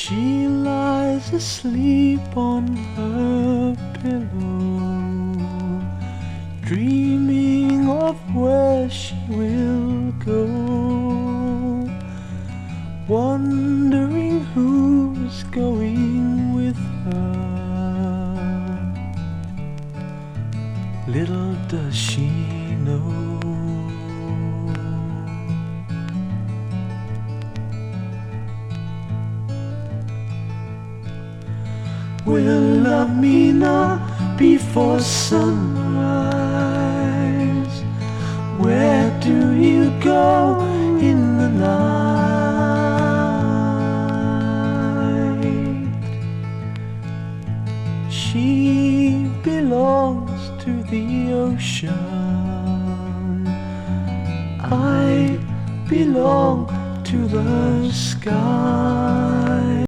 She lies asleep on her pillow, dreaming of where she will go, wondering who's going with her. Little does she know. Will Amina before sunrise? Where do you go in the night? She belongs to the ocean, I belong to the sky.